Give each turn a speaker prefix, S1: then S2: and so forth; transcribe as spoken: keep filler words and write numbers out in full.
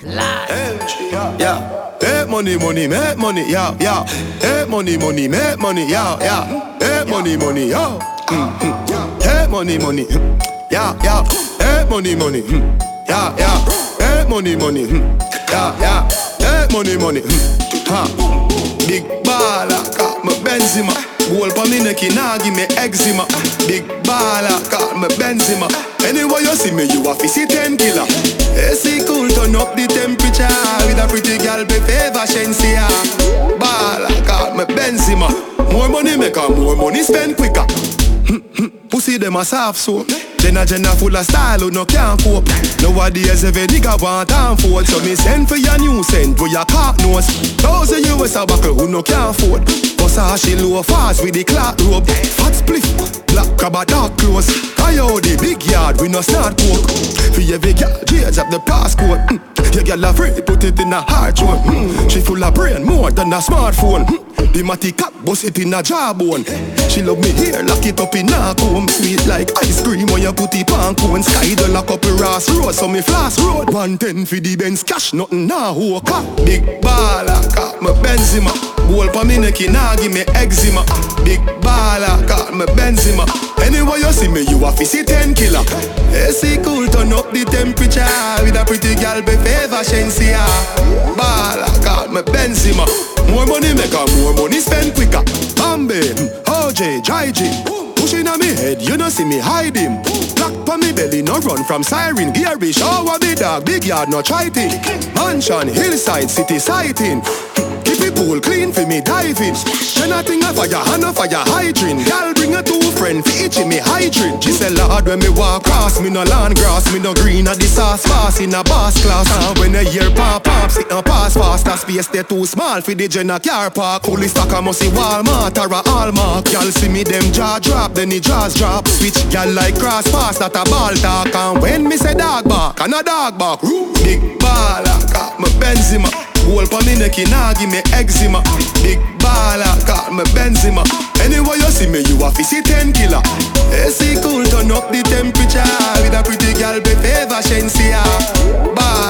S1: Yeah, yeah. Hey, money, money, make money, yeah, yeah. Hey, money, money, make money, yeah, yeah. Hey, money, money, yo. Mm-hmm. Hey, money, money, yeah, yeah. Hey, money, money, yeah, yeah. Hey, money, money, yeah, yeah. Hey, money, money, ha. Big baller, got my Benzema. Gold pa me neck, nah give me eczema. Big baller, got my Benzema. Anyway you see me, you a fizzy ten killer. A C cool, turn up the temperature. With a pretty girl, be favor Shensia. Baller, got my Benzema. More money make her, more money spend quicker. Pussy them a soft soap. Jenna Jenna full of style who no can't cope. Nowadays every nigga want time for it. So me send for your new scent where your cock nose. Thousand U S a buckle who no can't afford. Versace low fast with the clock rope. Fat spliff, black crab a dark clothes. Coyote the big yard we no snort pork. For every girl change up the passcode. mm. Your girl afraid put it in a hard joint. mm. She full of brain more than a smartphone. mm. The matty cap bust it in a jawbone. She love me here, lock it up in a comb. Sweet like ice cream when you put it on cone. Sky the lock up a Ross Road, so me flash road. One ten for the Benz cash, nothing nah who car. Big baller, got my Benzema. Gold pa me neck, nah give me eczema. Big baller, got my Benzema. Anyway you see me, you a fizzy ten killer. A C cool, turn up the temperature. With a pretty girl, be favor Shensia. Baller, got my Benzema. More money make her, more money spend quicker. Bambi, O J, Dry G. Pushing on me head, you no see me hide him. Black pa me belly, no run from siren. Gary, shower the dog, big yard, no try thing. Mansion, hillside, city sighting. Keep it pool clean for me diving. She nothing a fire, hand a fire hydrant. Girl bring a two friend for each me hydrant. She say Lord when me walk cross, me no land grass, me no green at the sauce pass in a boss class. And when I hear pop pop, sit and pass fast. A space they too small for the Jenna car park. Fully stock I must see Walmart or a Hallmark. Y'all see me them jaw drop, then the jaws drop. Switch y'all like cross pass, that a ball talk. And when me say dog bark, and a dog bark. Big baller, got my Benzema. Gold pa me neck, nah give me eczema. Big baller, got me Benzema. Anyway you see me, you a fizzy ten killer. A C cool, turn up the temperature. With a pretty girl, be favor Shensia. Baller.